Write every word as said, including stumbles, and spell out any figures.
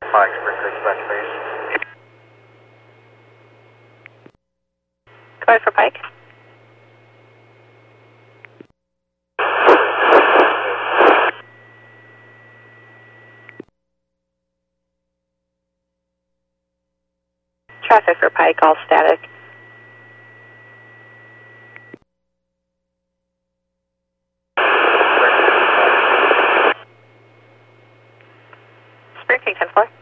Pike, Spring Creek, dispatch base. Go ahead for Pike. Traffic for Pike, all static. Spring Creek, ten four.